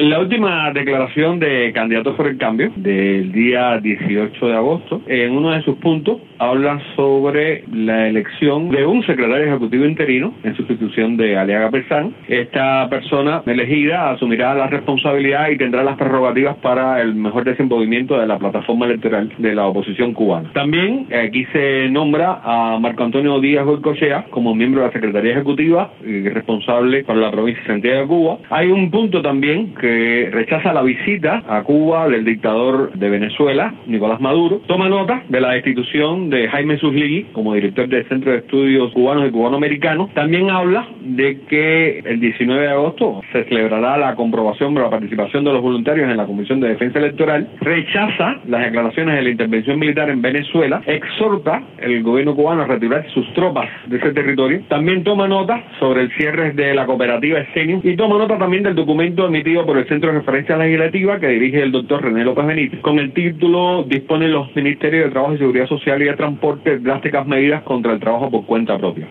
La última declaración de Candidatos por el Cambio del día 18 de agosto, en uno de sus puntos, habla sobre la elección de un secretario ejecutivo interino en sustitución de Aliaga Persán. Esta persona elegida asumirá la responsabilidad y tendrá las prerrogativas para el mejor desenvolvimiento de la plataforma electoral de la oposición cubana. También aquí se nombra a Marco Antonio Díaz Goycochea como miembro de la Secretaría Ejecutiva y responsable para la provincia de Santiago de Cuba. Hay un punto también que rechaza la visita a Cuba del dictador de Venezuela, Nicolás Maduro. Toma nota de la destitución de Jaime Susligui como director del Centro de Estudios Cubanos y Cubanoamericanos. También habla de que el 19 de agosto se celebrará la comprobación de la participación de los voluntarios en la Comisión de Defensa Electoral. Rechaza las declaraciones de la intervención militar en Venezuela. Exhorta el gobierno cubano a retirar sus tropas de ese territorio. También toma nota sobre el cierre de la cooperativa Escenio y toma nota también del documento emitido por el Centro de Referencia Legislativa que dirige el doctor René López Benítez, con el título "Disponen los Ministerios de Trabajo y Seguridad Social y de Transporte drásticas medidas contra el trabajo por cuenta propia".